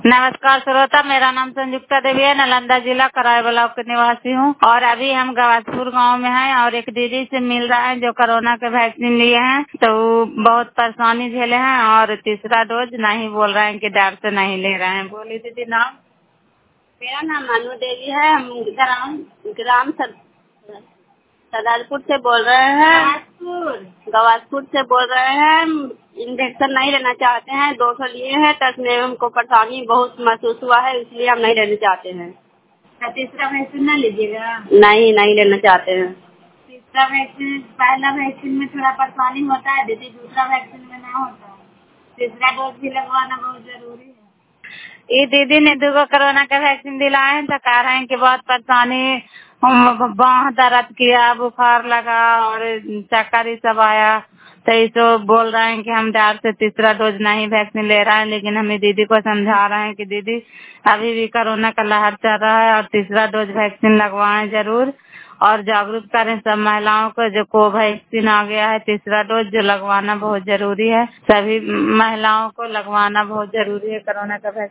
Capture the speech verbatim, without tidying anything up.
नमस्कार श्रोता, मेरा नाम संयुक्ता देवी है। नालंदा जिला कराय ब्लॉक के निवासी हूँ और अभी हम गवासपुर गांव में हैं और एक दीदी से मिल रहा है जो कोरोना के वैक्सीन लिए हैं, तो बहुत परेशानी झेले हैं और तीसरा डोज नहीं बोल रहे हैं कि डर से नहीं ले रहे हैं। बोली दीदी नाम। मेरा नाम मानू देवी है। हम ग्राम ग्राम सर, सरदारपुर से बोल रहे हैं। गवासपुर से बोल रहे हैं। इंजेक्शन नहीं लेना चाहते हैं। दो सौ लिए हैं, तब में हमको परेशानी बहुत महसूस हुआ है, इसलिए हम नहीं लेना चाहते हैं। तीसरा वैक्सीन न लीजिएगा? नहीं नहीं लेना चाहते हैं। तीसरा वैक्सीन, पहला वैक्सीन में थोड़ा परेशानी होता है दीदी, दूसरा वैक्सीन में ना होता है। तीसरा डोज भी लगवाना बहुत जरूरी है। ये दीदी ने दो कोरोना का वैक्सीन दिलाए हैं तो कह रहे हैं कि बहुत परेशानी, बाह दर्द किया, बुखार लगा और चक्कर ही सब आया, तो ये तो बोल रहे हैं कि हम डर से तीसरा डोज नहीं वैक्सीन ले रहे हैं। लेकिन हमें दीदी को समझा रहे हैं कि दीदी अभी भी कोरोना का लहर चल रहा है और तीसरा डोज वैक्सीन लगवाएं जरूर और जागरूक करें सब महिलाओं को। जो कोवैक्सीन आ गया है तीसरा डोज, जो लगवाना बहुत जरूरी है, सभी महिलाओं को लगवाना बहुत जरूरी है कोरोना का वैक्सीन।